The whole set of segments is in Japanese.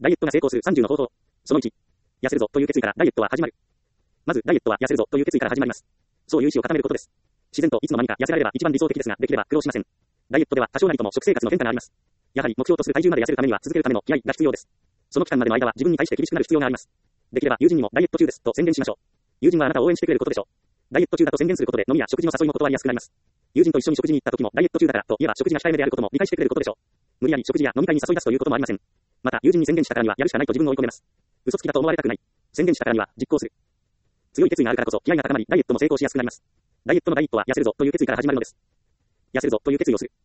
ダイエットが成功する30の方法。その1。痩せるぞという決意からダイエットは始まる。まず、ダイエットは痩せるぞという決意から始まります。そういう意志を固めることです。自然といつの間にか痩せられれば一番理想的ですが、できれば苦労しません。ダイエットでは多少なりとも食生活の変化があります。やはり目標とする体重まで痩せるためには続けるための気合が必要です。その期間までの間は自分に対して厳しくなる必要があります。できれば友人にもダイエット中ですと宣言しましょう。友人はあなたを応援してくれることでしょう。ダイエット中だと宣言することで飲みや食事の誘いも断りやすくなります。友人と一緒に食事に行った時もダイエット中だからと言えば食事が控えめであることも理解してくれることでしょう。無理やり食事や飲み会に誘い出すということもありません。また友人に宣言したからにはやるしかないと自分を追い込めます。嘘つきだと思われたくない。宣言したからには実行する。強い決意があるからこそ気合が高まりダイエットも成功しやすくなります。ダイエットの第一歩は痩せるぞという決意から始まるのです。痩せるぞという決意をする。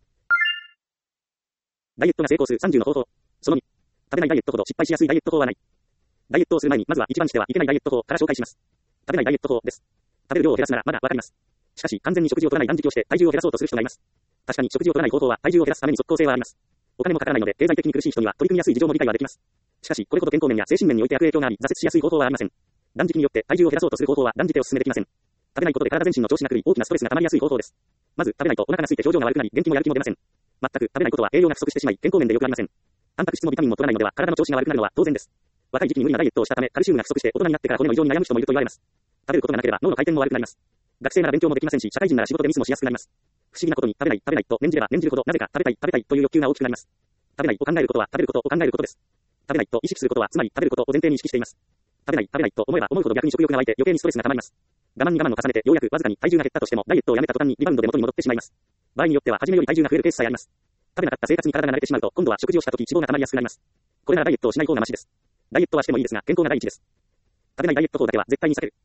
ダイエットが成功する30の方法。その2。食べないダイエットほど失敗しやすいダイエット法はない。ダイエットをする前にまずは一番してはいけないダイエット法から紹介します。食べないダイエット法です。食べる量を減らすならまだわかります。しかし完全に食事を取らない断食をして体重を減らそうとする人がいます。確かに食事を取らない方法は体重を減らすために即効性はあります。お金もかからないので経済的に苦しい人には取り組みやすい事情も理解はできます。しかしこれほど健康面や精神面において悪影響があり挫折しやすい方法はありません。断食によって体重を減らそうとする方法は断じてお勧めできません。食べないことで体全身の調子が狂い大きなストレスが溜まりやすい方法です。まず食べないとお腹が空いて表情が悪くなり元気もやる気も出ません。全く食べないことは栄養が不足してしまい健康面で良くありません。タンパク質もビタミンも取らないのでは体の調子が悪くなるのは当然です。若い時期に無理なダイエットをしたためカルシウムが不足して大人になってから骨の異常に悩む人もいると言われます。食べることがなければ脳の回転も悪くなります。学生なら勉強もできませんし社会人なら仕事でミスもしやすくなります。不思議なことに食べないと念じれば念じるほどなぜか食べたいという欲求が大きくなります。食べないを考えることは食べることを考えることです。食べないと意識することはつまり食べることを前提に意識しています。食べないと思えば思うほど逆に食欲が湧いて余計にストレスが溜まります。我慢に我慢を重ねてようやくわずかに体重が減ったとしてもダイエットをやめた途端にリバウンドで元に戻ってしまいます。場合によっては初めより体重が増えるケースさえあります。食べなかった生活に体が慣れてしまうと今度は食事をした時脂肪が溜まりやすくなります。これならダイエットをしない方がマシです。ダイエットはしてもいいですが健康が第一です。食べないダイエット法だけは絶対に避ける。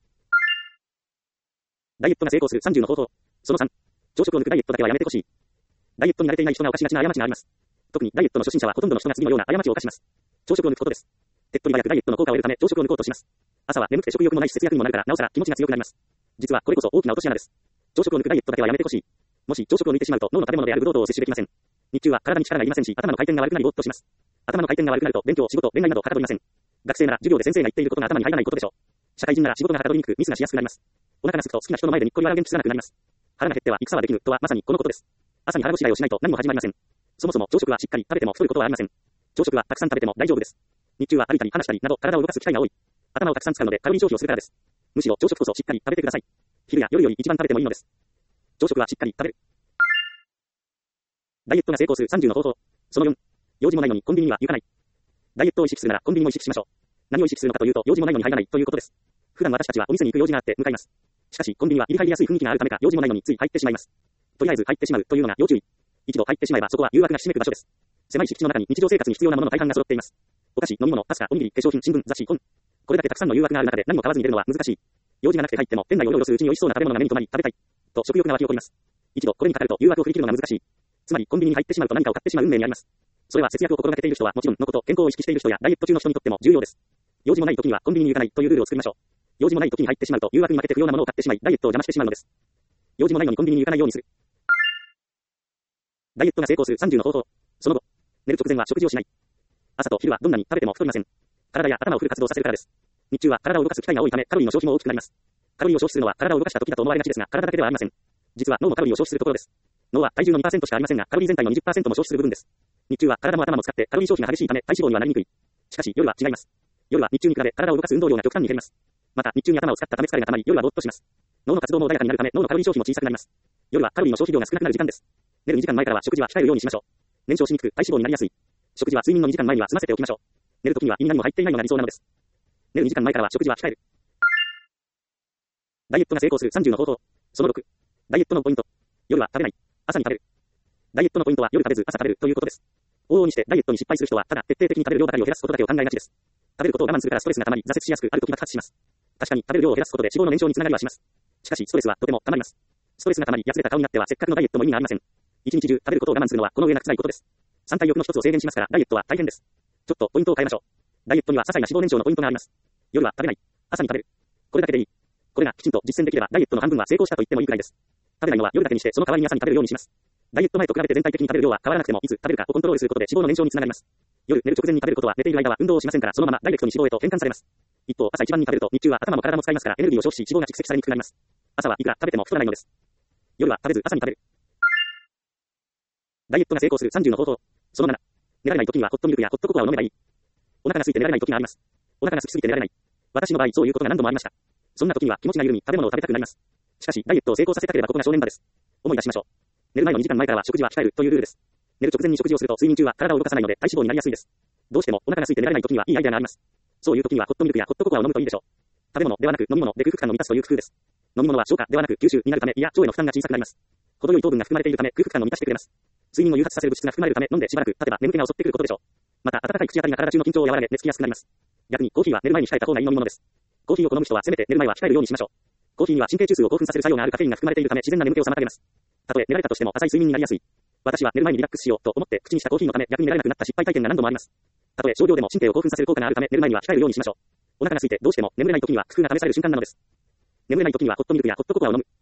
ダイエットが成功する30の方法。その3。朝食を抜くダイエットだけはやめてほしい。ダイエットに慣れていない人が犯しがちな過ちがあります。特にダイエットの初心者はほとんどの人が次のような過ちを犯します。朝食を抜くことです。手っ取り早くダイエットの効果を得るため朝食を抜こうとします。朝は眠くて食欲もないし節約にもなるからなおさら気持ちが強くなります。実はこれこそ大きな落とし穴です。朝食を抜くダイエットだけはやめてほしい。もし朝食を抜いてしまうと脳の食べ物であるブドウ糖を摂取できません。日中は体に力がいりませんし頭の回転が悪くなりぼーっとします。頭の回転が悪くなると勉強、仕事、恋愛などはかどりません。学生なら授業で先生が言っていることが頭に入らないことでしょう。社会人なら仕事がはかどりにくくミスがしやすくなります。お腹が空くと好きな人の前でにっこり笑う元気がなくなります。腹が減っては戦はできぬとはまさにこのことです。朝に腹ごしらえをしないと何も始まりません。そもそも朝食はしっかり食べても太ることはありません。朝食はたくさん食べても大丈夫です。日中は歩いたり話したりなど体を動かす機会が多い。頭をたくさん使うのでカロリー消費をするからです。むしろ朝食こそしっかり食べてください。昼や夜より一番食べてもいいのです。朝食はしっかり食べる。ダイエットが成功する30の方法。その4。用事もないのにコンビニには行かない。ダイエットを意識するならコンビニも意識しましょう。何を意識するのかというと用事もないのに入らないということです。普段私たちはお店に行く用事があって向かいます。しかしコンビニは入り入りやすい雰囲気があるためか用事もないのについ入ってしまいます。とりあえず入ってしまうというのが要注意。一度入ってしまえばそこは誘惑がひしめく場所です。狭い敷地の中に日常生活に必要なものの大半が揃っています。お菓子、飲み物、パスタ、おにぎり、化粧品、新聞、雑誌、本。これだけたくさんの誘惑がある中で何も買わずに出るのは難しい。用事がなくて入っても店内をうろうろするうちに美味しそうな食べ物が目に留まり食べたいと食欲が湧き起こります。一度これにかかると誘惑を振り切るのが難しい。つまりコンビニに入ってしまうと何かを買ってしまう運命にあります。それは節約を心がけている人はもちろんのこと健康を意識している人やダイエット中の人にとっても重要です。用事もない時にはコンビニに行かないというルールを作りましょう。用事もない時に入ってしまうと誘惑に負けて不要なものを買ってしまいダイエットを邪魔してしまうのです。用事もないのにコンビニに行かないようにする。ダイエットが成功する30の方法。その後、寝る直前は食事をしない。朝と昼はどんなに食べても太りません。体や頭をフル活動させるからです。日中は体を動かす機会が多いためカロリーの消費も大きくなります。カロリーを消費するのは体を動かした時だと思われがちですが体だけではありません。実は脳もカロリーを消費するところです。脳は体重の 2% しかありませんがカロリー全体の 20% も消費する部分です。日中は体も頭も使ってカロリー消費が激しいため体脂肪にはなりにくい。しかし夜は違います。夜は日中に比べ体を動かす運動量が極端に減ります。また日中に頭を使ったため疲れが溜まり夜はぼーっとします。脳の活動も穏やかになるため脳のカロリー消費も小さくなります。夜はカロリーの消費量が少なくなる時間です。寝る2時間前からは食事は控えるようにしましょう。燃焼しにくく体脂肪になりやすい。食事は睡眠の2時間前には済ませておきましょう。寝るときには胃に何も入っていないのが理想なのです。寝る2時間前からは食事は控える。ダイエットが成功する30の方法。その6。ダイエットのポイント。夜は食べない。朝に食べる。ダイエットのポイントは夜食べず朝食べるということです。往々にしてダイエットに失敗する人はただ徹底的に食べる量ばかりを減らすことだけを考えがちです。食べることを我慢するからストレスが溜まり挫折しやすくある時爆発します。確かに食べる量を減らすことで脂肪の燃焼につながりはします。しかしストレスはとても溜まります。ストレスが溜まりやつれた顔になってはせっかくのダイエットも意味がありません。一日中食べることを我慢するのはこの上なく辛いことです。三体欲の一つを制限しますからダイエットは大変です。ちょっとポイントを変えましょう。ダイエットには些細な脂肪燃焼のポイントがあります。夜は食べない。朝に食べる。これだけでいい。これがきちんと実践できればダイエットの半分は成功したと言ってもいいくらいです。食べないのは夜だけにしてその代わりに朝に食べるようにします。ダイエット前と比べて全体的に食べる量は変わらなくてもいつ食べるかをコントロールすることで脂肪の燃焼につながります。夜寝る直前に食べることは寝ている間は運動をしませんからそのままダイレクトに脂肪へと変換されます。一方朝一番に食べると日中は頭も体も使いますからエネルギーを消費し脂肪が蓄積されにくくなります。朝はいくら食べても太らないのです。夜は食べず朝に食べる。ダイエットが成功する30の方法。その7。寝られない時にはホットミルクやホットココアを飲めばいい。 お腹が空いて寝られない時があります。お腹が空きすぎて寝られない。私の場合、そういうことが何度もありました。そんな時には気持ちが緩み、食べ物を食べたくなります。しかし、ダイエットを成功させたければここが正念場です。思い出しましょう。寝る前の2時間前からは食事は控えるというルールです。寝る直前に食事をすると睡眠中は体を動かさないので体脂肪になりやすいです。どうしてもお腹が空いて寝られない時にはいいアイデアがあります。そういう時にはホットミルクやホットココアを飲むといいでしょう。食べ物ではなく飲み物で空腹感を満たすという工夫です。飲み物は消化ではなく吸収になるため、いや腸への負担が小さくなります。程よい糖分が含まれているため空腹感を満たしてくれます。睡眠を誘発させる物質が含まれるため飲んでしばらく経てば眠気が襲ってくることでしょう。また温かい口当たりが体中の緊張を和らげ寝つきやすくなります。逆にコーヒーは寝る前に控えた方がいい飲み物です。コーヒーを好む人はせめて寝る前は控えるようにしましょう。コーヒーには神経中枢を興奮させる作用があるカフェインが含まれているため自然な眠気を妨げます。たとえ寝られたとしても浅い睡眠になりやすい。私は寝る前にリラックスしようと思って口にしたコーヒーのため逆に寝られなくなった失敗体験が何度もあります。たとえ少量でも神経を興奮させる効果があるため寝る前には控えるようにしましょう。お腹が空いてどうしても眠れない時には工夫が試される瞬間なのです。眠れない時にはホットミルクやホットココアを飲む。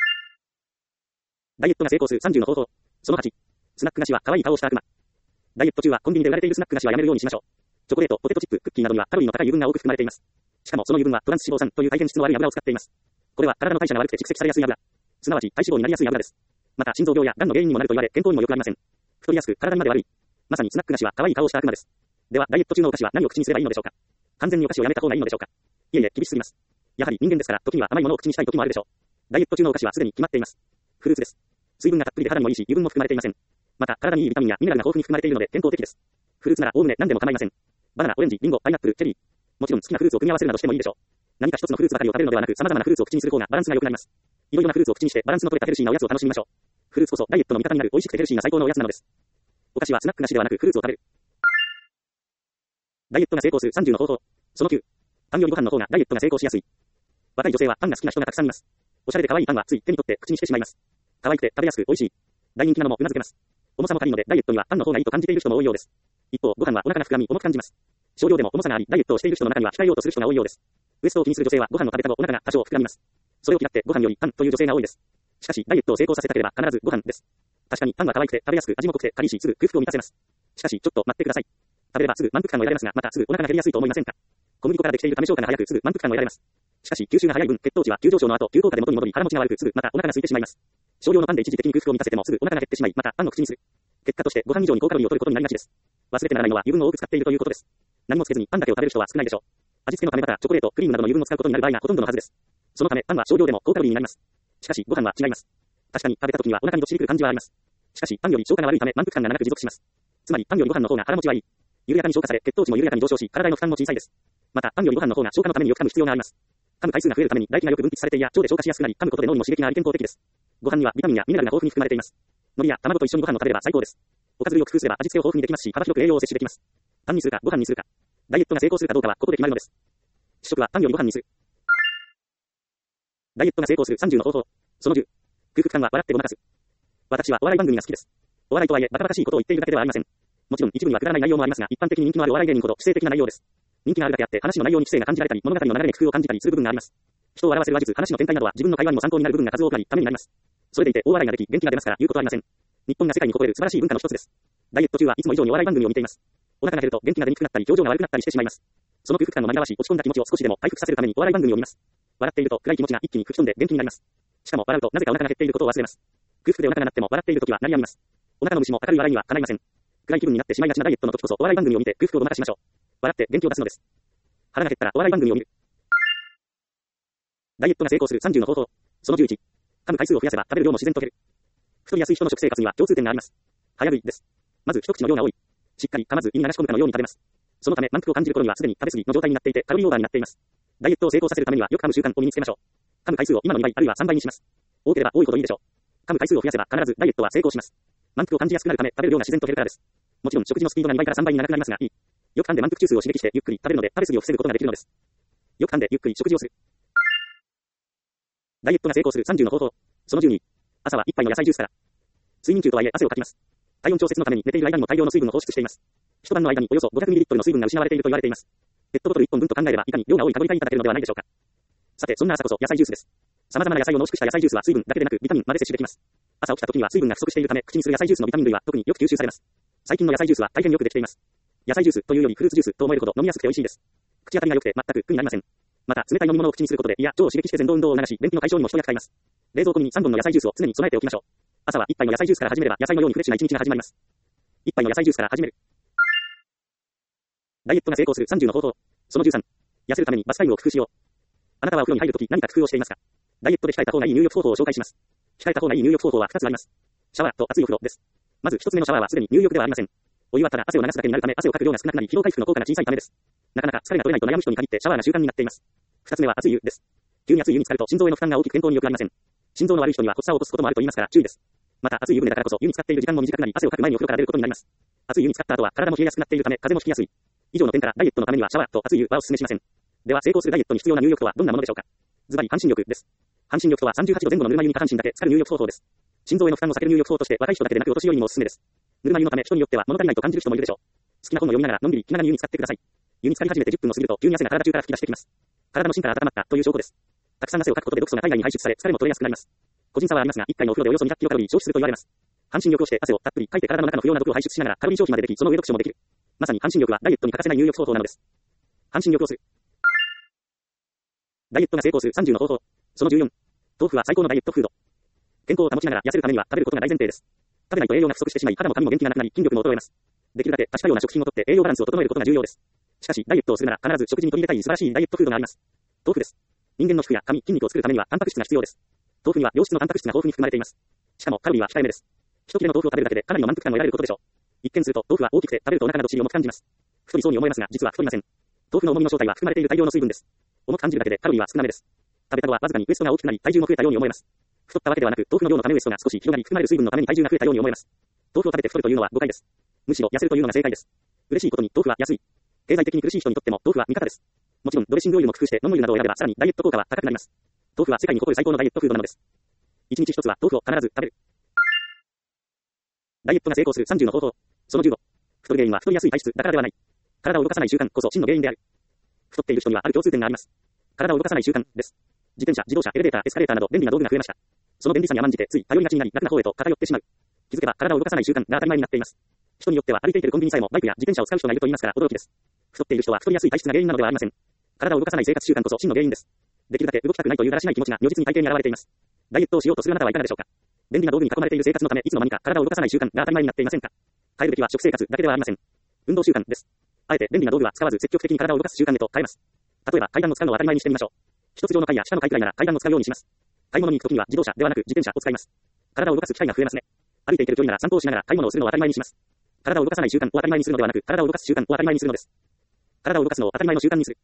ダイエットが成功する30の方法。その8。スナック菓子は可愛い顔をした悪魔。ダイエット中はコンビニで売られているスナック菓子はやめるようにしましょう。チョコレート、ポテトチップ、クッキーなどにはカロリーの高い油分が多く含まれています。しかもその油分はトランス脂肪酸という大変質の悪い油を使っています。これは体の代謝が悪くて蓄積されやすい油。すなわち体脂肪になりやすい油です。また心臓病や癌の原因にもなると言われ健康にも良くありません。太りやすく体にまで悪い。まさにスナック菓子は可愛い顔をした悪魔です。ではダイエット中のお菓子は何を口にすればいいのでしょうか。完全にお菓子をやめた方がいいのでしょうか。いえいえ厳しすぎます。やはり人間ですから時には甘いものを口にしたい時もあるでしょう。ダイエット中のお菓子はすでに決まっています。フルーツです。水分がたっぷりで肌にもいいし油分も含まれていません。また体にいいビタミンやミネラルが豊富に含まれているので健康的です。フルーツならおおむね何でも構いません。バナナ、オレンジ、リンゴ、パイナップル、チェリー。もちろん好きなフルーツを組み合わせるなどしてもいいでしょう。何か一つのフルーツばかりを食べるのではなく様々なフルーツを口にする方がバランスが良くなります。いろいろなフルーツを口にしてバランスの取れたヘルシーなおやつを楽しみましょう。フルーツこそダイエットの味方になる美味しくてヘルシーな最高のおやつなのです。お菓子はスナック菓子ではなくフルーツを食べる。ダイエットが成功する30の方法。その9。パンよりご飯の方がダイエットが成功しやすい。若い女性はパンが好きな人がたくさんいます。おしゃれで可愛いパンはつい手に取って口にしてしまいます。可愛くて食べやすく美味しい。大人気なのも頷けます。重さも軽いのでダイエットにはパンの方がいいと感じている人も多いようです。一方、ご飯はお腹が膨らみ重く感じます。少量でも重さがあり、ダイエットをしている人の中には控えようとする人が多いようです。ウエストを気にする女性はご飯の食べ方もお腹が多少膨らみます。それを嫌ってご飯よりパンという女性が多いです。しかし、ダイエットを成功させたければ必ずご飯です。確かにパンは可愛くて食べやすく味も濃くて軽いしすぐ空腹を満たせます。しかし、ちょっと待ってください。食べればすぐ満腹感も得られますが、またすぐお腹が減りやすいと思いませんか。小麦粉からできているため消化が早くすぐ満腹感も得られます。しかし、吸収が早い分、血糖値は急上昇の後、急降下で元に戻り腹持ちが悪くすぐまたお腹が空いてしまいます。少量のパンで一時的に空腹を満たせてもすぐお腹が減ってしまい、またパンを口にする。結果としてご飯以上に高カロリーを取ることになりがちです。忘れてならないのは油分を多く使っているということです。何もつけずにパンだけを食べる人は少ないでしょう。味付けのためバター、チョコレート、クリームなどの油分を使うことになる場合がほとんどのはずです。そのためパンは少量でも高カロリーになります。しかしご飯は違います。確かに食べた時にはお腹にどっしりくる感じはあります。しかしパンより消化が悪いため満腹感が長く持続します。つまりパンよりご飯の方が腹持ちはいい。緩やかに消化され血糖値も緩やかに上昇し体への負担も小さいです。またパンよりご飯の方が消化のためによく噛む必要があります。噛む回数が増えるために唾液がよく分泌されていや腸で消化しやすくなり噛むことで脳にも刺激があり健康的です。ご飯にはビタミンやミネラルが豊富に含まれています。海苔や卵と一緒にご飯を食べれば最高です。おかず類を工夫すれば味付けを豊富にできますし幅広く栄養を摂取できます。パンにするかご飯にするか。ダイエットが成功するかどうかはここで決まるのです。主食はパンよりご飯にする。ダイエットが成功する30の方法。その10。空腹感は笑ってごまかす。私はお笑い番組が好きです。お笑いとはいえバカバカしいことを言っているだけではありません。もちろん一部にはくだらない内容もありますが、一般的に人気のあるお笑い芸人ほど知性的な内容です。人気があるだけあって話の内容に知性が感じられたり、物語の流れに工夫を感じたりする部分があります。人を笑わせる話術、話の展開などは自分の会話にも参考になる部分が数多くあり、ためになります。それでいて大笑いができ、元気が出ますから言うことはありません。日本が世界に誇れる素晴らしい文化の一つです。ダイエット中はいつも以上にお笑い番組を見ています。お腹が減ると元気が出にくくなったり、表情が悪くなったりしてしまいます。その空腹感の紛らわしい落ち込んだ気持ちを少しでも回復させるためにお笑い番組を見ます。笑っていると暗い気持ちが一気に吹き飛んで元気になります。しかも笑うとなぜかお腹が減っていることを忘れます。空腹でお腹が鳴っても笑っている時は鳴りやみます。お腹の虫も明るい笑いにはかないません。暗い気分になってしまいがちなダイエットの時こそお笑い番組を見て空腹をごまかしましょう。笑って元気を出すのです。腹が減ったらお笑い番組を見る。ダイエットが成功する30の方法。その11。噛む回数を増やせば食べる量も自然と減る。太りやすい人の食生活には共通点があります。早食いです。まず一口の量が多い。しっかり噛まず胃に流し込むかのように食べます。そのため満腹を感じる頃にはすでに食べ過ぎの状態になっていてカロリーオーバーになっています。ダイエットを成功させるためにはよく噛む習慣を身につけましょう。噛む回数を今の2倍あるいは3倍にします。多ければ多いほどいいでしょう。噛む回数を増やせば必ずダイエットは成功します。満腹を感じやすくなるため食べる量が自然と減るからです。もちろん食事のスピードが2倍から3倍に長くなりますがいい。よく噛んで満腹中枢を刺激してゆっくり食べるので食べ過ぎを防ぐことができるのです。よく噛んでゆっくり食事をする。ダイエットが成功する30の方法。その12。朝は一杯の野菜ジュースから。睡眠中とはいえ汗をかきます。体温調節のために寝ている間にも大量の水分を放出しています。一晩の間におよそ 500ml の水分が失われていると言われています。ペットボトル1本分と考えればいかに量が多いかご理解いただけるのではないでしょうか。さてそんな朝こそ野菜ジュースです。様々な野菜を濃縮した野菜ジュースは水分だけでなくビタミンまで摂取できます。朝起きた時には水分が不足しているため口にする野菜ジュースのビタミン類は特によく吸収されます。最近の野菜ジュースは大変よくできています。野菜ジュースというよりフルーツジュースと思えるほど飲みやすくて美味しいです。口当たりが良くて全く苦になりません。また冷たい飲み物を口にすることで胃や腸を刺激して前動運動を促し便秘の解消にも一役買います。冷蔵庫に3本の野菜ジュースを常に備えておきましょう。朝は一杯の野菜ジュースから始めれば野菜のようにフレッシュな一日が始まります。一杯の野菜ジュースから始める。 ダイエットが成功する30の方法。その13。痩せるためにバスタイムを工夫しよう。あなたはお風呂に入るとき何か工夫をしていますか？ダイエットで控えた方がいい入浴方法を紹介します。控えた方がいい入浴方法は2つあります。シャワーと熱いお風呂です。まず1つ目のシャワーはすでに入浴ではありません。お湯はただ汗を流すだけになるため汗をかく量が少なくなり疲労回復の効果が小さいためです。なかなか疲れが取れないと悩む人に限ってシャワーが習慣になっています。2つ目は熱い湯です。急に熱い湯に浸かると心臓への負担が大きく健康に良くありません。心臓の悪い人には発作を起こすこともあると言いますから注意です。また熱い湯船だからこそ湯に浸かっている時間も短くなり汗をかく前にお風呂から出ることになります。熱い湯に浸かった後は体も冷えやすくなっているため風邪もひきやすい。以上の点からダイエットのためにはシャワーと熱い湯はお勧めしません。では成功するダイエットに必要な入浴とはどんなものでしょうか？ズバリ半身浴です。半身浴とは38度前後のぬるま湯に下半身だけ浸かる入浴方法です。心臓への負担を避ける入浴法として若い人だけでなくお年寄りにもおすすめです。ぬるま湯のため人によっては物足りないと感じる人もいるでしょう。好きな本を読みながらのんびり気長に湯に浸かってください。湯に浸かり始めて10分も過ぎると急に汗が体中から噴き出してきます。体の芯から温まったという証拠です。たくさん汗をかくことで毒素が体外に排出され疲れも取れやすくなります。個人差はありますが1回のお風呂でおよそ200キロカロリー消費すると言われます。半身浴をして汗をたっぷりかいて体の中の不要な毒を排出しながらカロリー消費までできその上読書もできる。まさに半身浴はダイエットに欠かせない入浴方法なのです。半身浴をする。ダイエットが成功する30の方法。その14。豆腐は最高のダイエットフード。健康を保ちながら痩せるためには食べることが大前提です。食べないと栄養が不足してしまい肌も髪も元気がなくなり筋力も衰えます。できるだけ多種多様な食品をとって栄養バランスを整えることが重要です。しかしダイエットをするなら必ず食事に取り入れたい素晴らしいダイエットフードがあります。豆腐です。人間の皮膚や髪、筋肉を作るためにはタンパク質が必要です。豆腐には良質のタンパク質が豊富に含まれています。しかもカロリーは控えめです。一切れの豆腐を食べるだけでかなりの満腹感を得られることでしょう。一見すると豆腐は大きくて食べるとお腹など尻を重く感じます。太りそうに思えますが実は太りません。豆腐の重みの正体は含まれている大量の水分です。重く感じるだけでカロリーは少なめです。食べた後はわずかにウエストが大きくなり体重も増えたように思えます。太ったわけではなく豆腐の量のためウエストが少し広がり含まれる水分のために体重が増えたように思えます。豆腐を食べて太るというのは誤解です。むしろ痩せるというのが正解です。嬉しいことに豆腐は安い。経済的に苦しい人にとっても豆腐は味方です。もちろんドレッシングオイルも工夫して飲む湯などを選べばさらにダイエット効果は高くなります。豆腐は世界に誇る最高のダイエットフードなのです。一日一つは豆腐を必ず食べる。ダイエットが成功する30の方法。その15。太る原因は太りやすい体質だからではない。体を動かさない習慣こそ真の原因である。太っている人にはある共通点があります。体を動かさない習慣です。自転車、自動車、エレベーター、エスカレーターなど便利な道具が増えました。その便利さに甘んじてつい頼りがちになり楽な方へと偏ってしまう。気づけば体を動かさない習慣が当たり前になっています。人によっては歩いていけるコンビニさえもバイクや自転車を使う人がいると言いますから驚きです。太っている人は太りやすい体質が原因なのではありません。体を動かさない生活習慣こそ真の原因です。できるだけ動きたくないというだらしない気持ちが如実に体型に現れています。ダイエットをしようとするあなたはいかがでしょうか。便利な道具に囲まれている生活のためいつの間にか体を動かさない習慣が当たり前になっていませんか。変えるべきは食生活だけではありません。運動習慣です。あえて便利な道具は使わず積極的に体を動かす習慣へと変えます。例えば階段を使うのを当たり前にしてみましょう。一つ上の階や下の階くらいなら階段を使うようにします。買い物に行くときには自動車ではなく自転車を使います。体を動かす機会が増えますね。歩いていける距離なら散歩をしながら買い物をするのを当たり前にします。体を動かさない習慣を当たり前にするのではなく、体を動かす習慣を当たり前にするのです。体を動かすのを当たり前の習慣にする。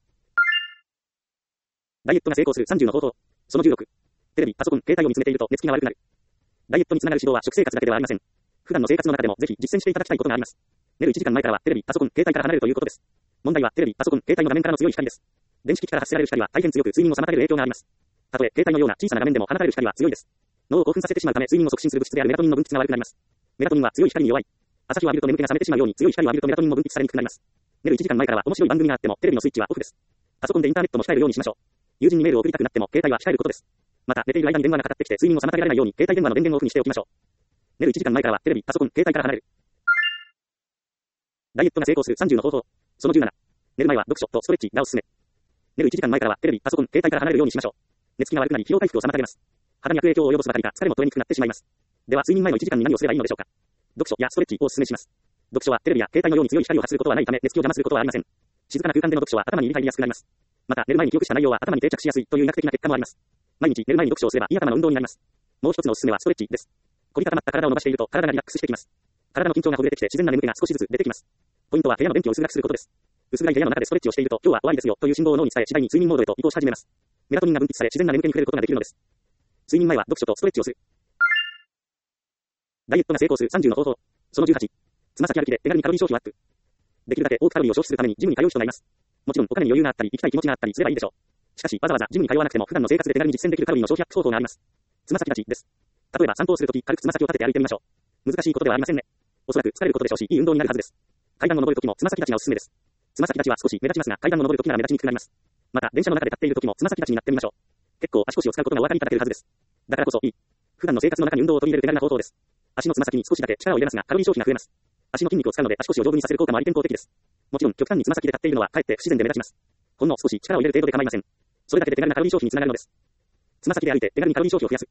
ダイエットが成功する30の方法。その16。テレビ、パソコン、携帯を見つめていると寝つきが悪くなる。ダイエットにつながる指導は食生活だけではありません。普段の生活の中でもぜひ実践していただきたいことがあります。寝る1時間前からはテレビ、パソコン、携帯から離れるということです。問題はテレビ、パソコン、携帯の画面からの強い光です。電子機器から発せられる光は大変強く睡眠を妨げる影響があります。たとえ携帯のような小さな画面でも放たれる光は強いです。脳を興奮させてしまうため睡眠を促進する物質であるメラトニンの分泌が悪くなります。メラトニンは強い光に弱い。朝日を浴びると眠気が覚めてしまうように強い光を浴びるとメラトニンも分泌されにくくなります。寝る1時間前からは面白い番組があってもテレビのスイッチはオフです。パソコンでインターネットも控えるようにしましょう。友人にメールを送りたくなっても携帯は控えることです。また寝ている間に電話がかかってきて睡眠を妨げられないように携帯電話の電源をオフにしておきましょう。寝る1時間前からはテレビ、パソコン、携帯から離れる。ダイエットが成功する30の方法。その17。寝る前は読書とストレッチがおすすめ。寝る1時間前からはテレビ、パソコン、携帯から離れるようにしましょう。寝つきが悪くなり疲労回復を妨げます。肌に悪影響を及ぼすばかりか疲れも取れにくくなってしまいます。では睡眠前の1時間に何をすればいいのでしょうか。読書やストレッチをお勧めします。読書はテレビや携帯のように強い光を発することはないため寝つきを邪魔することはありません。静かな空間での読書は頭に入りやすくなります。また寝る前に記憶した内容は頭に定着しやすいという医学的な結果もあります。毎日寝る前に読書をすればいい頭の運動になります。もう一つのおすすめはストレッチです。凝り固まった体を伸ばしていると体がリラックスしてきます。体の緊張がほぐれてきて自然な眠気が少しずつ出てきます。ポイントは部屋の電気を薄暗くすることです。薄暗い部屋の中でストレッチをしていると今日は終わりですよという信号を脳に伝え次第に睡眠モードへと移行し始めます。メラトニンが分泌され自然な眠気に触れることができるのです。睡眠前は読書とストレッチをする。ダイエットが成功する30の方法。その18。つま先歩きで手軽にカロリー消費をアップ。できるだけ多くカロリーを消費するためにジムに通う人がいます。もちろんお金に余裕があったり行きたい気持ちがあったりすればいいでしょう。しかしわざわざジムに通わなくても普段の生活で手軽に実践できるカロリーの消費アップ方法があります。つま先立ちです。例えば散歩をするとき軽くつま先を立てて歩いてみましょう。難しいことではありませんね。おそらく疲れることでしょうしいい運動になるはずです。階段を登るときもつま先立ちがおすすめです。つま先立ちは少し目立ちますが階段を登るときなら目立ちにくくなります。また電車の中で立っているときもつま先立ちになってみましょう。結構足腰を使うことがお分かりいただけるはずです。だからこそいい。普段の生活の中に運動を取り入れる手軽な方法です。足のつま先に少しだけ力を入れますがカロリー消費が増えます。足の筋肉を使うので足腰を丈夫にさせる効果もあり健康的です。もちろん極端につま先で立っているのはかえって不自然で目立ちます。ほんの少し力を入れる程度で構いません。それだけで手軽なカロリー消費につながるのです。つま先で歩いて手軽にカロリー消費を増やす。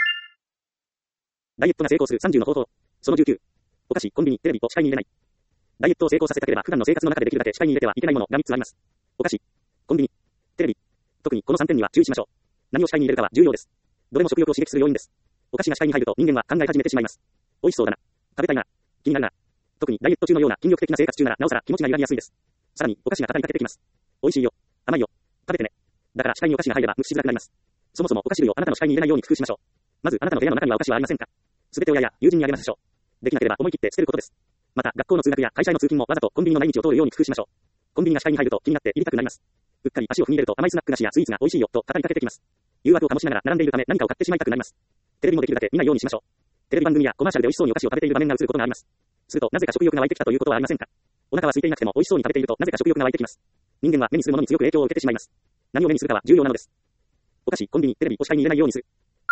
ダイエットが成功する30の方法。その19。お菓子、コンビニ、テレビを視界に入れない。 ダイエットを成功させたければ普段の生活の中でできるだけ視界に入れてはいけないものが3つあります。お菓子、コンビニ、テレビ。特にこの3点には注意しましょう。何を視界に入れるかは重要です。どれも食欲を刺激する要因です。お菓子が視界に入ると人間は考え始めてしまいます。美味しそうだな。食べたいな。気になるな。特にダイエット中のような筋力的な生活中ならなおさら気持ちが揺らぎやすいです。さらにお菓子が語りかけてきます。美味しいよ。甘いよ。食べてね。だから視界にお菓子が入れば無視しづらくなります。そもそもお菓子類をあなたの視界に入れないように工夫しましょう。まずあなたの部屋の中にはお菓子はありませんか？すべて親や友人にあげましょう。できなければ思い切って捨てることです。また学校の通学や会社への通勤もわざとコンビニのない道を通るように工夫しましょう。コンビニが視界に入ると気になって入りたくなります。うっかり足を踏み入れると甘いスナック菓子やスイーツが美味しいよと語りかけてきます。誘惑を醸しながら並んでいるため何かを買ってしまいたくなります。テレビもできるだけ見ないようにしましょう。テレビ番組やコマーシャルで美味しそうにお菓子を食べている場面が映ることがあります。するとなぜか食欲が湧いてきたということはありませんか？お腹は空いていなくても美味しそうに食べているとなぜか食欲が湧いてきます。人間は目にするものに強く影響を受けてしまいます。何を目にするかは重要なのです。お菓子、コンビニ、テレビを視界に入れないようにする。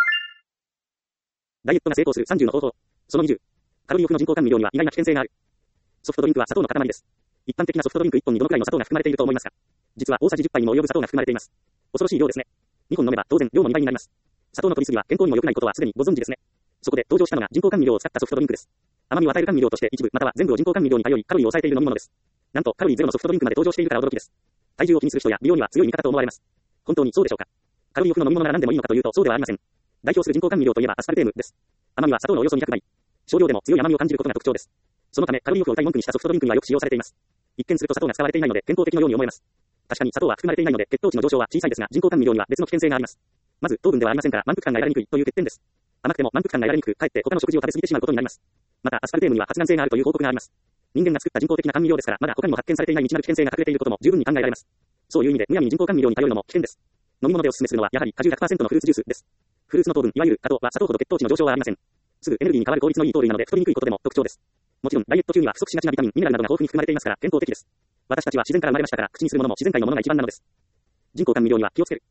ダイエットが成功する30の方法。その20。カロリーオフの人工甘味料には意外な危険性がある。ソフトドリンクは砂糖の塊です。一般的なソフトドリンク1本にどのくらいの砂糖が含まれていると思いますか？実は大さじ10杯にも及ぶ砂糖が含まれています。恐ろしい量ですね。2本飲めば当然量も2倍になります。砂糖の摂りすぎは健康にも良くないことはすでにご存知ですね。そこで登場したのが人工甘味料を使ったソフトドリンクです。甘みを与える甘味料として一部または全部を人工甘味料に頼りカロリーを抑えている飲み物です。なんとカロリーゼロのソフトドリンクまで登場しているから驚きです。体重を気にする人や美容には強い味方と思われます。本当にそうでしょうか？カロリーオフの飲み物が何でもいいのかというとそうではありません。代表する人工甘味料といえばアスパルテームです。甘みは砂糖のおよそ200倍。少量でも強い甘みを感じることが特徴です。そのためカロリーオフを謳い文句にしたソフトドリンクにはよく使用されています。一見すると砂糖が使われていないので健康的のように思えます。確かに砂糖は含まれていないので血糖値の上昇は小さいですが人工甘味料には別の危険性があります。まず糖分ではありませんから満腹感が得られにくいという欠点です。甘くても満腹感が得られにくくかえって他の食事を食べ過ぎてしまうことになります。またアスパルテームには発がん性があるという報告があります。人間が作った人工的な甘味料ですからまだ他にも発見されていない未知なる危険性が隠れていることも十分に考えられます。そういう意味でむやみに人工甘味料に頼るのも危険です。飲み物でおすすめするのはやはり果汁 100% のフルーツジュースです。フルーツの糖分いわゆる果糖は砂糖ほど血糖値の上昇はありません。すぐエネルギーに変わる効率のいい糖類なので太りにくいことでも特徴です。もちろんダイエット中には不足しがちなビタミン、ミネラルなどが豊富に含まれていますから健康的です。私たちは自然から生まれましたから口にするものも自然界のものが一番なのです。人工甘味料には気をつける。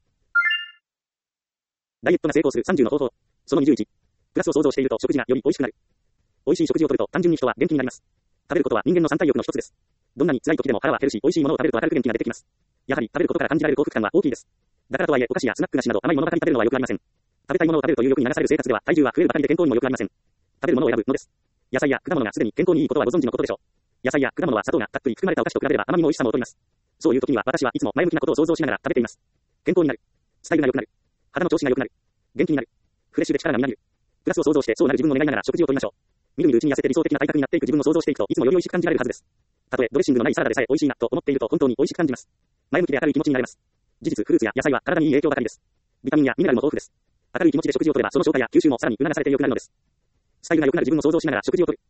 ダイエットが成功する30の方法。その21。プラスを想像していると食事がより美味しくなる。美味しい食事をとると単純に人は元気になります。食べることは人間の三大欲の一つです。どんなに辛い時でも腹は減るし美味しいものを食べると明るく元気が出てきます。やはり食べることから感じられる幸福感は大きいです。だからとはいえお菓子やスナック菓子など甘いものばかり食べるのは良くありません。食べたいものを食べるという欲に流される生活では体重は増えるばかりで健康にも良くありません。食べるものを選ぶのです。野菜や果物がすでに健康にいいことはご存知のことでしょう。野菜や果物は砂糖がたっぷり含まれたお菓子と比べれば甘みも美味しさも劣ります。そういう時には私はいつも前向きなことを想像しながら食べています。健康になる。スタイルが良くなる。肌の調子が良くなる。元気になる。フレッシュで力がみなぎる。プラスを想像してそうなる自分を願いながら食事をとりましょう。みるみるうちに痩せて理想的な体格になっていく自分を想像していくといつもより美味しく感じられるはずです。たとえドレッシングのないサラダでさえ美味しいなと思っていると本当に美味しく感じます。前向きで明るい気持ちになれます。事実フルーツや野菜は体にいい影響ばかりです。ビタミンやミネラルも豊富です。明るい気持ちで食事をとればその消化や吸収もさらに促されて良くなるのです。スタイルが良くなる自分を想像しながら食事をとる。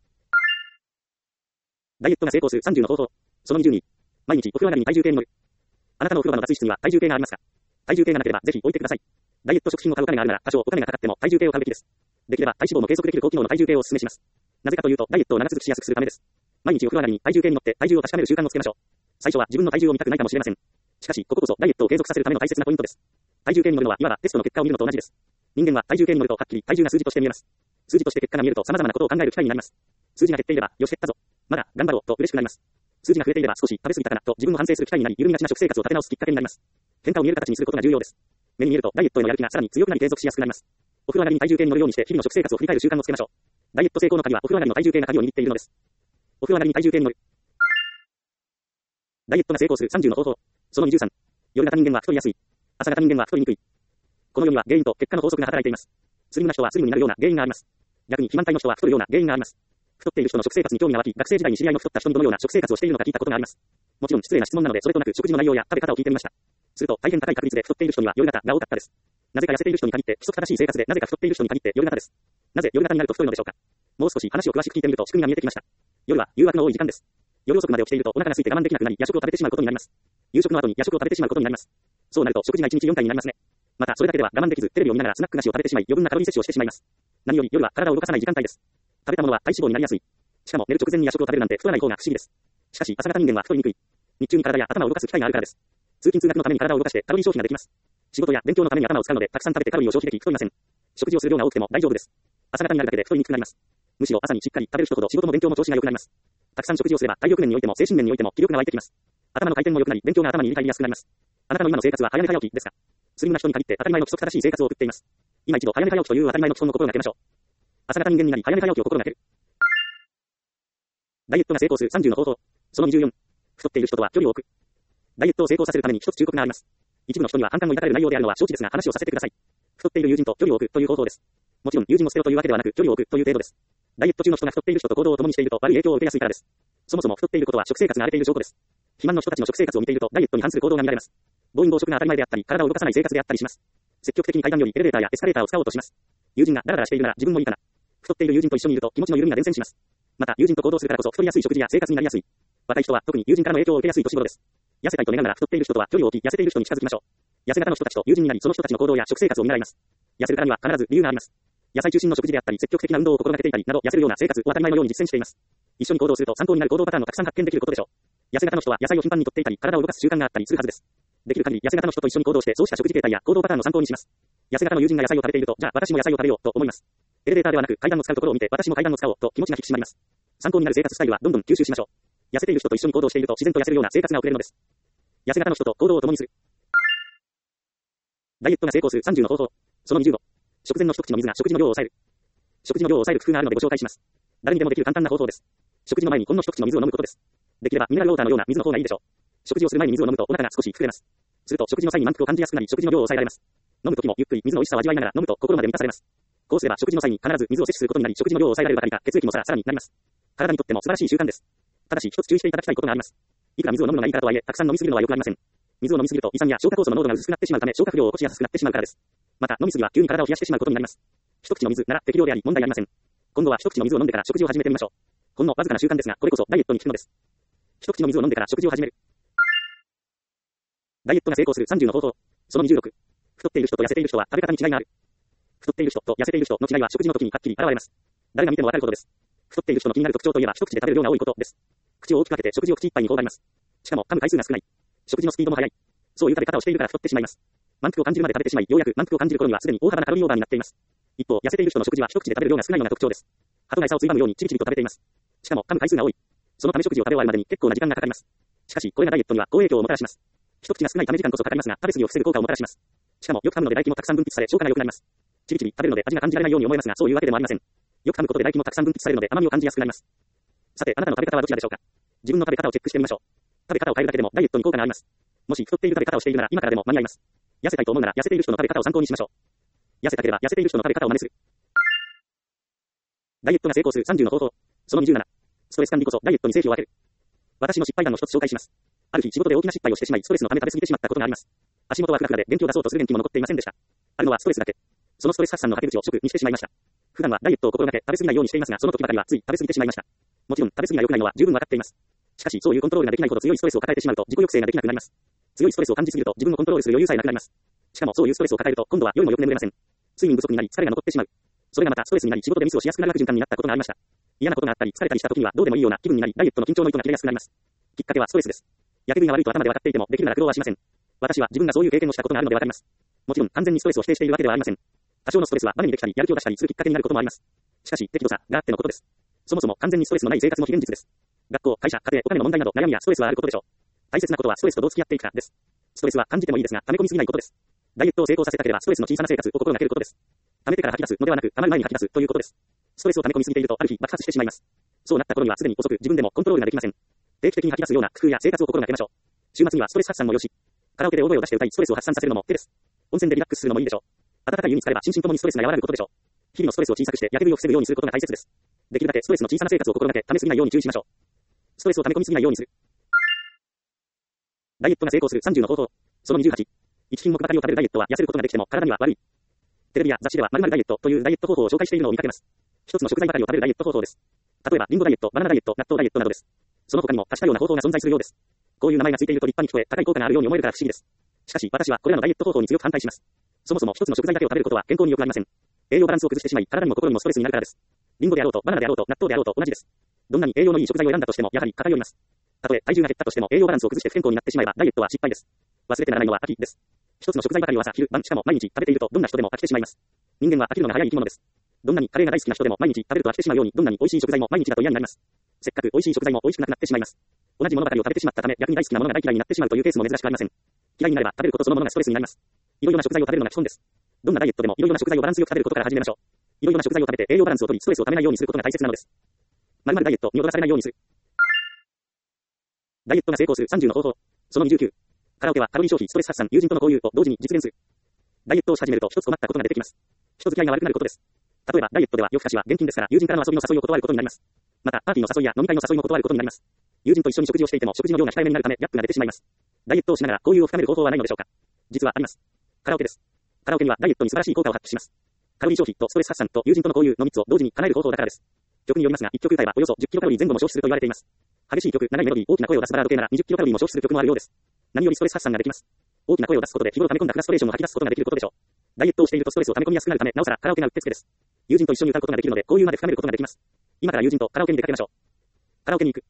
ダイエットが成功する30の方法。その22。毎日お風呂上がりに体重計に乗る。あなたのお風呂場の脱衣室には体重計がありますか？体重計がなければぜひ置いてください。ダイエット食品を買うお金があるなら多少お金がかかっても体重計を買うべきです。できれば体脂肪も計測できる高機能の体重計をお勧めします。なぜかというとダイエットを長続きしやすくするためです。毎日お風呂上がりに体重計に乗って体重を確かめる習慣をつけましょう。最初は自分の体重を見たくないかもしれません。しかしこここそダイエットを継続させるための大切なポイントです。体重計に乗るのはいわばテストの結果を見るのと同じです。人間は体重計に乗るとはっきり体重が数字として見えます。数字として結果が見えると様々なことを考える機会になります。数字が減っていればよし減ったぞ。まだ頑張ろうと嬉しくなります。数字が増えていれば少し食べ過ぎたかなと自分を反省する機会になり緩みがちな食生活を立て直すきっかけになります。変化を見える形にすることが重要です。目に見えるとダイエットへのやる気がさらに強くなり継続しやすくなります。お風呂上がりに体重計に乗るようにして日々の食生活を振り返る習慣をつけましょう。ダイエット成功の鍵はお風呂上がりの体重計が鍵を握っているのです。お風呂上がりに体重計に乗る。ダイエットが成功する30の方法。その23。夜型人間は太りやすい。朝型人間は太りにくい。この世には原因と結果の法則が働いています。スリムな人はスリムになるような原因があります。逆に肥満体の人は太るような原因があります。太っている人の食生活に興味が湧き、学生時代に知り合いの太った人にどのような食生活をしているのか聞いたことがあります。もちろん失礼な質問なのでそれとなく食事の内容や食べ方を聞いてみました。すると大変高い確率で太っている人には夜型が多かったです。なぜか痩せている人に限って規則正しい生活でなぜか太っている人に限って夜型です。なぜ夜型になると太るのでしょうか。もう少し話を詳しく聞いてみると仕組みが見えてきました。夜は誘惑の多い時間です。夜遅くまで起きているとお腹が空いて我慢できなくなり夜食を食べてしまうことになります。夕食の後に夜食を食べてしまうことになります。そうなると食事が1日4回になりますね。またそれだけでは我慢できずテレビを見ながらスナック菓子を食べてしまい余分なカロリー摂取をしてしまいます。何より夜は体を動かさない時間帯です。食べたものは体脂肪になりやすい。しかも寝る直前に夜食を食べるなんて太らない方が不思議です。しかし朝型人間は太りにくい。日中に体や頭を動かす機会があるからです。通勤通学のために体を動かしてカロリー消費ができます。仕事や勉強のために頭を使うのでたくさん食べてカロリーを消費でき太りません。食事をする量が多くても大丈夫です。朝型になるだけで太りにくくなります。むしろ朝にしっかり食べる人ほど仕事も勉強も調子が良くなります。たくさん食事をすれば体力面においても精神面においても気力が湧いてきます。頭の回転も良くなり勉強が頭に入りやすくなります。あなたの今の生活は早寝早起きですか？スリムな人に限って当たり前の規則正しい生活を送っています。今一度早寝早起きという当たり前の基本を心がけましょう。朝型人間になり早寝早起きを心がける。 ダイエットが成功する30の方法。その24。太っている人とは距離を置く。ダイエットを成功させるために一つ忠告があります。一部の人には反感を抱かれる内容であるのは承知ですが話をさせてください。太っている友人と距離を置くという方法です。もちろん友人を捨てろというわけではなく距離を置くという程度です。ダイエット中の人が太っている人と行動を共にしていると悪い影響を受けやすいからです。そもそも太っていることは食生活が荒れている証拠です。肥満の人たちの食生活を見ているとダイエットに反する行動が見られます。暴飲暴食が当たり前であったり、体を動かさない生活であったりします。積極的に階段よりエレベーターやエスカレーターを使おうとします。友人がダラダラしているなら自分もいいかな。太っている友人と一緒にいると気持ちの緩みが伝染します。また友人と行動するからこそ太りやすい食事や生活になりやすい。若い人は特に友人からの影響を受けやすい年頃です。痩せたいと願うなら太っている人とは距離を置き、痩せている人に近づきましょう。痩せ型の人たちと友人になり、その人たちの行動や食生活を見習います。痩せるからには必ず理由があります。野菜中心の食事であったり、積極的な運動を心がけていたりなど、痩せるような生活を当たり前のように実践しています。一緒に行動すると参考になる行動パターンをたくさん発見できることでしょう。痩せ型の人は野菜を頻繁に摂っていたり、体を動かす習慣があったりするはずです。できる限り痩せ型の人と一緒に行動して、そうした食事形態や行動パターンを参考にします。痩せ型の友人が野菜を食べていると、じゃあ私も野菜を食べようと思います。エレベーターではなく階段を使うところを見て、私も階段を使おうと気持ちが引き締まります。参考になる生活スタイルはどんどん吸収しましょう。痩せている人と一緒に行動していると自然と痩せるような生活が送れるのです。痩せ型の人と行動を共にする。ダイエットが成功する30の方法。その25。食前の一口の水が食事の量を抑える。食事の量を抑える工夫があるのでご紹介します。誰にでもできる簡単な方法です。食事の前にほんの一口の水を飲むことです。できればミネラルウォーターのような水の方がいいでしょう。食事をする前に水を飲むとお腹が少し膨れます。すると食事の際に満腹を感じやすくなり食事の量を抑えられます。飲むときもゆっくり水の美味しさを味わいながら飲むと心まで満たされます。こうすれば食事の際に必ず水を摂取することになり食事の量を抑えられるばかりか血液もさらになります。体にとっても素晴らしい習慣です。ただし一つ注意していただきたいことがあります。いくら水を飲むのがいいからとはいえ、たくさん飲みすぎるのは良くありません。水を飲みすぎると胃酸や消化酵素の濃度が薄くなってしまうため消化不良を起こしやすくなってしまうからです。また飲みすぎは急に体を冷やしてしまうことになります。一口の水なら適量であり問題ありません。今度は一口の水を飲んでから食事を始めてみましょう。ほんのわずかな習慣ですが、これこそダイエットに効くのです。一口の水を飲んでから食事を始める。ダイエットが成功する30の方法。その26。太っている人と痩せている人は食べ方に違いがある。太っている人と痩せている人の違いは食事の時にはっきり現れます。誰が見てもわかることです。太っている人の気になる特徴といえば一口で食べる量が多いことです。口を大きく開けて食事を口いっぱいに頬張ります。しかも噛む回数が少ない。食事のスピードも速い。そういう食べ方をしているから太ってしまいます。満腹を感じるまで食べてしまい、ようやく満腹を感じる頃にはすでに大幅なカロリーオーバーになっています。一方、痩せている人の食事は一口で食べる量が少ないのが特徴です。鳩が餌をついばむようにちびちびと食べています。しかも噛む回数が多い。そのため食事を食べ終わるまでに結構な時間がかかります。しかし、これがダイエットには好影響をもたらします。一口が少ないため時間こそかかりますが、食べ過ぎを防ぐ効果をもたらします。しかも、よく噛むので唾液もたくさん分泌され、消化が良くなります。ちびちび食べるので味が感じられないように思えますが、そういうわけでもありません。よく噛むことで唾液もたくさん分泌されるので甘みを感じやすくなります。さて、あなたの食べ方はどちらでしょうか。自分の食べ方をチェックしてみましょう。食べ方を変えるだけでもダイエットに効果があります。もし太っている食べ方をしているなら今からでも間に合います。痩せたいと思うなら痩せている人の食べ方を参考にしましょう。痩せたければ痩せている人の食べ方を真似する。ダイエットが成功する30の方法。その27。ストレス管理こそダイエットに成否を分ける。私の失敗談の一つ紹介します。ある日仕事で大きな失敗をしてしまい、ストレスのため食べ過ぎてしまったことがあります。足元はフラフラで元気を出そうとする元気も残っていませんでした。あるのはストレスだけ。そのストレス発散のはけ口を食にしてしまいました。普段はダイエットを心がけ食べ過ぎないようにしていますが、その時ばかりはつい食べ過ぎてしまいました。もちろん食べ過ぎが良くないのは十分わかっています。しかしそういうコントロールができないほど強いストレスを抱えてしまうと自己抑制ができなくなります。強いストレスを感じすぎると自分をコントロールする余裕さえなくなります。しかもそういうストレスを抱えると今度は夜もよく眠れません。睡眠不足になり疲れが残ってしまう。それがまたストレスになり仕事でミスをしやすくなる悪循環になったことがありました。嫌なことがあったり疲れたりした時にはどうでもいいような気分になりダイエットの緊張の糸が切れやすくなります。きっかけはストレスです。やけ食いが悪いと頭で分かっていてもできるなら苦労はしません。私は自分がそういう経験をしたことがあるので分かります。もちろん完全にストレスを否定しているわけではありません。多少のストレスはバネにできたりやる気を出したりするきっかけになることもあります。しかし適度さがあってのことです。そもそも完全にストレスのない生活も非現実です。学校、会社、家庭、お金の問題など悩みやストレスはあることでしょう。大切なことはストレスとどう付き合っていくかです。ストレスは感じてもいいですが溜め込みすぎないことです。ダイエットを成功させたければストレスの小さな生活を心がけることです。溜めてから吐き出すのではなく溜まる前に吐き出すということです。ストレスを溜め込みすぎているとある日爆発してしまいます。そうなった頃にはすでに遅く自分でもコントロールができません。定期的に吐き出すような工夫や生活を心がけましょう。週末にはストレス発散もよし、カラオケで大声を出して歌いストレスを発散させるのも手です。温泉でリラックスするのもいいでしょう。暖かい湯に浸かれば心身ともにストレスが和らぐことでしょう。日々のストレスを小さくしてやけ食いを防ぐようにすることが大切です。できるだけストレスの小さな生活を心がけ溜めすぎないように注意しましょう。ストレスを溜め込みすぎないようにする。ダイエットが成功する30の方法。その28。1品目ばかりを食べるダイエットは痩せることができても体には悪い。テレビや雑誌では〇〇ダイエットというダイエット方法を紹介しているのを見かけます。一つの食材ばかりを食べるダイエット方法です。例えばリンゴダイエット、バナナダイエット、納豆ダイエットなどです。その他にも多種多様な方法が存在するようです。こういう名前がついていると立派に聞こえ高い効果があるように思えるから不思議です。しかし私はこれらのダイエット方法に強く反対します。そもそも一つの食材だけを食べることは健康に良くなりません。栄養バランスを崩してしまい体にも心にもストレスになるからです。リンゴであろうとバナナであろうと納豆であろうと同じです。どんなに栄養のいい食材を選んだとしてもやはり偏ります。たとえ体重が減ったとしても栄養バランスを崩して不健康になってしまえばダイエットは失敗です。忘れてならないのは飽きです。一つの食材ばかりを朝昼晩しかも毎日食べているとどんな人でも飽きてしまいます。人間は飽きるのが早い生き物です。どんなにカレーが大好きな人でも毎日食べると飽きてしまうようにどんなに美味しい食材も毎日だと嫌になります。せっかく美味しい食材も美味しくなくなってしまいます。同じものばかりを食べてしまったため逆に大好きなものが大嫌いになってしまうというケースも珍しくありません。嫌いになれば食べることそのものがストレスになります。いろいろな食材を食べるのが基本です。どんなダイエットでもいろいろな食材をバランスよく食べることから始めましょう。いろいろな食材を食べて栄養バランスを取りストレスをためないようにすることが大切なのです。 〇〇ダイエットに踊らされないようにする。ダイエットが成功する30の方法。その29。カラオケはカロリー消費、ストレス発散、友人との交流を同時に実現する。ダイエットをし始めると一つ困ったことが出てきます。人付き合いが悪くなることです。例えば、ダイエットでは夜更かしは厳禁ですから、友人からの遊びの誘いを断ることになります。また、パーティーの誘いや飲み会の誘いも断ることになります。友人と一緒に食事をしていても食事の量が控えめになるため、ギャップが出てしまいます。ダイエットをしながら交流を深める方法はないのでしょうか。実はあります。カラオケです。カラオケにはダイエットに素晴らしい効果を発揮します。カロリー消費とストレス発散と友人との交流の3つを同時に叶える方法だからです。曲によりますが、1曲歌えばおよそ10キロカロリー前後も消費すると言われています。激しい曲、長いメロディー、大きな声を出すバラード系なら20キロカロリーも消費する曲もあるようです。何よりストレス発散ができます。大きな声を出すことで日頃溜め込んだフラストレーションを吐き出すことができることでしょう。ダイエットをしているとストレスを溜め込みやすくなるため、なおさらカラオケがうってつけです。友人と一緒に歌うことができるので、交流まで深めることができます。今から友人とカラオケに出かけましょう。カラオケに行く。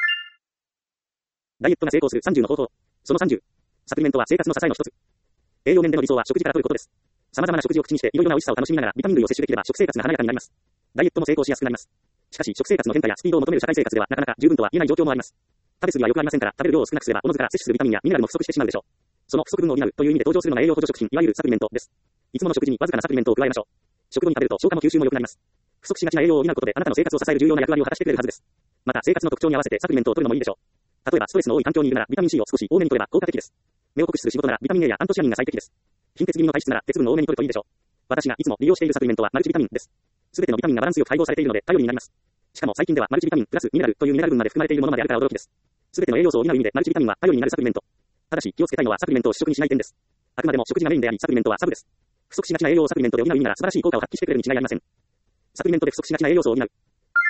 ダイエットが成功する30の方法。その30。サプリメントは生活の支えの一つ。栄養面での理想は食事から取ることです。様々な食事を口にしていろいろな美味しさを楽しみながらビタミン類を摂取できれば食生活が華やかになります。ダイエットも成功しやすくなります。しかし食生活の変化やスピードを求める社会生活ではなかなか十分とは言えない状況もあります。食べ過ぎは良くありませんから、食べる量を少なくすればおのずから摂取するビタミンやミネラルも不足してしまうでしょう。その不足分を補うという意味で登場するのが栄養補助食品、いわゆるサプリメントです。いつもの食事にわずかなサプリメントを加えましょう。食後に食べると消化も吸収も良くなります。不足しがちな栄養を補うことであなたの生活を支える重要な役割を果たしてくれるはずです。また生活の特徴に合わせてサプリメントを取るのもいいでしょう。例えばストレスの多い環境にいるならビタミン C を少し多めに取れば効果的です。目を濃くする仕事ならビタミン A やアントシアニンが最適です。貧血気味の体質なら鉄分を多めに取るといいでしょう。私がいつも利用しているサプリメントはマルチビタミンです。すべてのビタミンがバランスよく配合されているので頼りになります。しかも最近ではマルチビタミンプラスミネラルというミネラル分まで含まれているものまであるから驚きです。すべての栄養素を補う意味でマルチビタミンは頼りになるサプリメント。ただし気をつけたいのはサプリメントを主食にしない点です。あくまでも食事がメインでありサプリメントはサブです。不足しがちな栄養をサプリメントで補う意味なら素晴らしい効果を発揮してくれるに違いありません。サプリメントで不足しがちな栄養素を補う。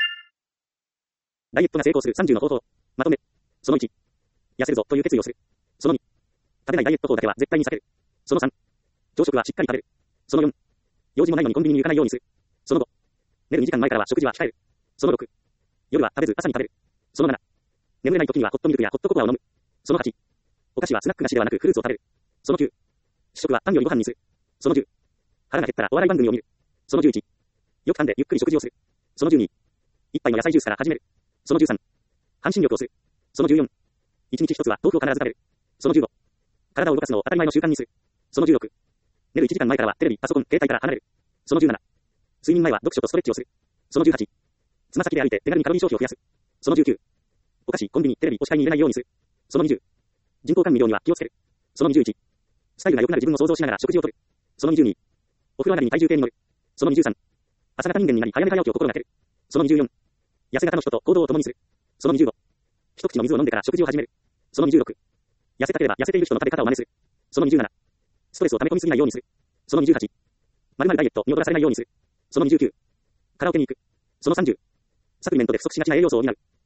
ダイエットが成功する30の方法。まとめ。その1。痩せるぞという決意をする。その2。食べないダイエット法だけは絶対に避ける。その3。朝食はしっかり食べる。その4。用事もないのにコンビニに行かないようにする。その5。寝る2時間前からは食事は控える。その6。夜は食べず朝に食べる。その7。眠れない時にはホットミルクやホットココアを飲む。その8。お菓子はスナック菓子ではなくフルーツを食べる。その9。主食はパンよりご飯にする。その10。腹が減ったらお笑い番組を見る。その11。よく噛んでゆっくり食事をする。その12。一杯の野菜ジュースから始める。その13。半身浴をする。その14。一日一つは豆腐を必ず食べる。その15。体を動かすのを当たり前の習慣にする。その16。寝る1時間前からはテレビ、パソコン、携帯から離れる。その17。睡眠前は読書とストレッチをする。その18。つま先で歩いて手軽にカロリー消費を増やす。その19。お菓子、コンビニ、テレビを視界に入れないようにする。その20。人工甘味料には気をつける。その21。スタイルが良くなる自分を想像しながら食事をとる。その22。お風呂上がりに体重計に乗る。その23。朝方人間になり早寝早起きを心がける。その24。痩せ型の人と行動を共にする。その25。一口の水を飲んでから食事を始める。その26。痩せたければ痩せている人の食べ方を真似する。その27。ストレスを溜め込みすぎないようにする。その28。〇〇ダイエットに踊らされないようにする。その29。カラオケに行く。その30。サプリメントで不足しがちな栄養素を補う。